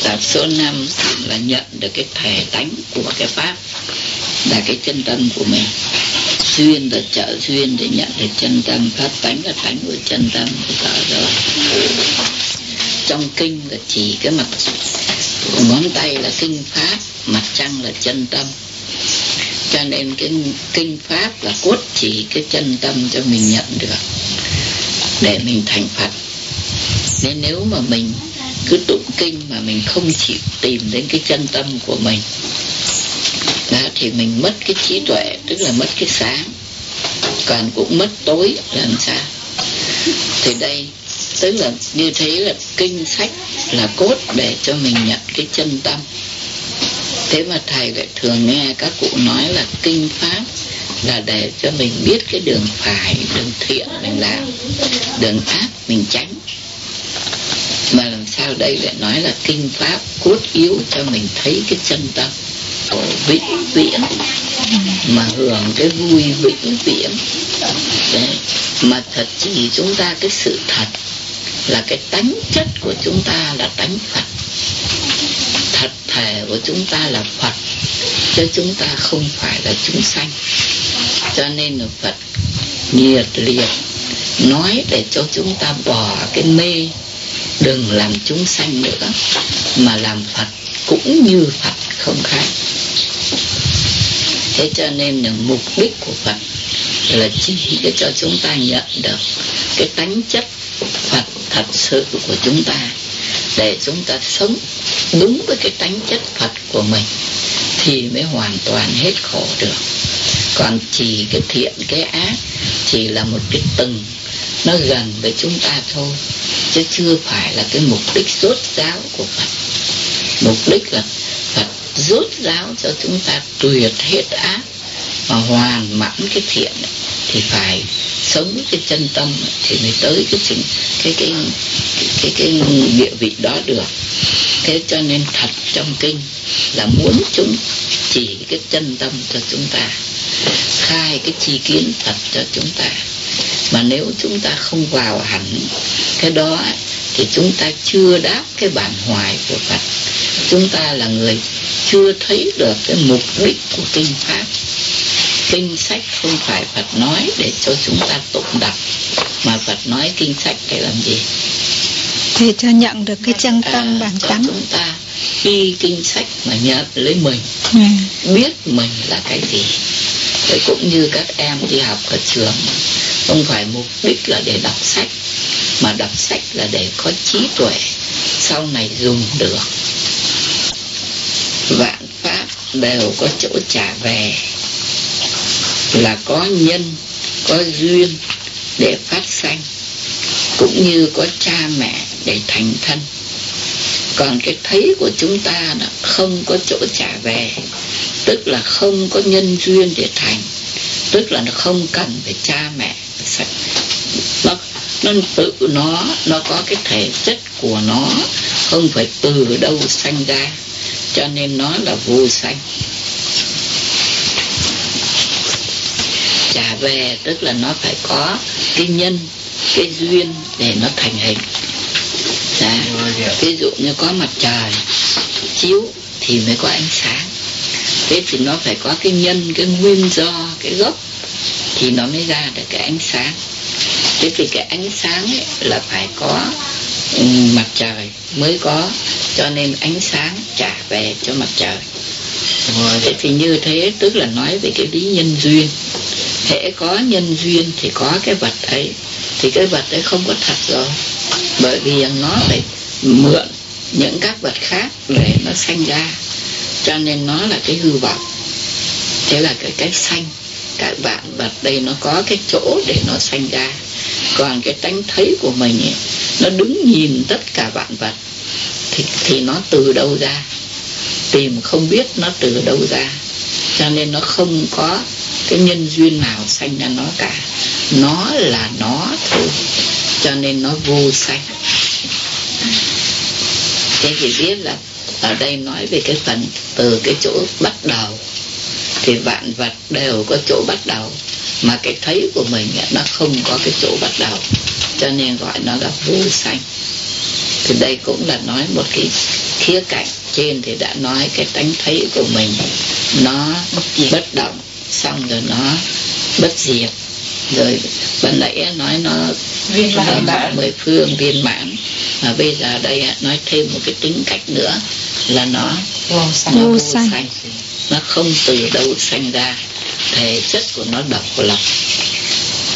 Tập số 5 là nhận được cái thể tánh của cái pháp, là cái chân tâm của mình. Duyên là trợ duyên để nhận được chân tâm, pháp tánh là tánh của chân tâm của rồi. Trong kinh là chỉ cái mặt ngón tay là kinh pháp, mặt trăng là chân tâm. Cho nên cái kinh pháp là cốt chỉ cái chân tâm cho mình nhận được để mình thành Phật. Nên nếu mà mình cứ tụng kinh mà mình không chịu tìm đến cái chân tâm của mình đó, thì mình mất cái trí tuệ, tức là mất cái sáng, còn cũng mất tối làm sao. Thì đây tức là như thế là kinh sách là cốt để cho mình nhận cái chân tâm. Thế mà thầy lại thường nghe các cụ nói là kinh pháp là để cho mình biết cái đường phải, đường thiện mình làm, đường ác mình tránh. Mà làm sao đây lại nói là kinh pháp cốt yếu cho mình thấy cái chân tâm của vĩnh viễn, mà hưởng cái vui vĩnh viễn. Đấy. Mà thật chỉ chúng ta cái sự thật là cái tánh chất của chúng ta là tánh Phật, thật thể của chúng ta là Phật, chứ chúng ta không phải là chúng sanh. Cho nên là Phật nhiệt liệt nói để cho chúng ta bỏ cái mê, đừng làm chúng sanh nữa, mà làm Phật cũng như Phật không khác. Thế cho nên là mục đích của Phật là chỉ để cho chúng ta nhận được cái tánh chất Phật thật sự của chúng ta, để chúng ta sống đúng với cái tánh chất Phật của mình thì mới hoàn toàn hết khổ được. Còn chỉ cái thiện cái ác chỉ là một cái tầng nó gần với chúng ta thôi, chứ chưa phải là cái mục đích rốt ráo của Phật. Mục đích là Phật rốt ráo cho chúng ta tuyệt hết ác mà hoàn mãn cái thiện này, thì phải sống với cái chân tâm thì mới tới cái địa vị đó được. Thế cho nên thật trong kinh là muốn chúng chỉ cái chân tâm cho chúng ta, khai cái tri kiến thật cho chúng ta. Mà nếu chúng ta không vào hẳn cái đó thì chúng ta chưa đáp cái bản hoài của Phật. Chúng ta là người chưa thấy được cái mục đích của kinh pháp. Kinh sách không phải Phật nói để cho chúng ta tụng đọc, mà Phật nói kinh sách để làm gì? Để cho nhận được cái chân tâm bản tánh. Chúng ta khi kinh sách mà nhận lấy mình, biết mình là cái gì. Vậy cũng như các em đi học ở trường, không phải mục đích là để đọc sách, mà đọc sách là để có trí tuệ, sau này dùng được. Vạn pháp đều có chỗ trả về, là có nhân, có duyên để phát sanh, cũng như có cha mẹ để thành thân. Còn cái thấy của chúng ta là không có chỗ trả về, tức là không có nhân duyên để thành, tức là nó không cần phải cha mẹ. Nó tự nó có cái thể chất của nó, không phải từ đâu sanh ra, cho nên nó là vô sanh. Trả về tức là nó phải có cái nhân, cái duyên để nó thành hình. Ví dụ như có mặt trời chiếu thì mới có ánh sáng. Thế thì nó phải có cái nhân, cái nguyên do, cái gốc thì nó mới ra được cái ánh sáng. Thế thì cái ánh sáng ấy là phải có mặt trời mới có, cho nên ánh sáng trả về cho mặt trời. Thế thì như thế tức là nói về cái lý nhân duyên. Hễ có nhân duyên thì có cái vật ấy, thì cái vật ấy không có thật rồi, bởi vì nó phải mượn những các vật khác để nó sanh ra, cho nên nó là cái hư vọng. Thế là cái sanh, các vạn vật đây nó có cái chỗ để nó sanh ra. Còn cái tánh thấy của mình ấy, nó đứng nhìn tất cả vạn vật thì nó từ đâu ra, tìm không biết nó từ đâu ra, cho nên nó không có cái nhân duyên nào sanh ra nó cả. Nó là nó thôi, cho nên nó vô sanh. Thế thì biết là ở đây nói về cái phần từ cái chỗ bắt đầu, thì vạn vật đều có chỗ bắt đầu, mà cái thấy của mình nó không có cái chỗ bắt đầu, cho nên gọi nó là vô sanh. Thì đây cũng là nói một cái khía cạnh. Trên thì đã nói cái tánh thấy của mình nó bất động, xong rồi nó bất diệt. Rồi ban nãy nói nó mười phương viên mãn. Và bây giờ đây nói thêm một cái tính cách nữa là nó vô sanh. Nó không từ đâu sanh ra, thể chất của nó độc lập,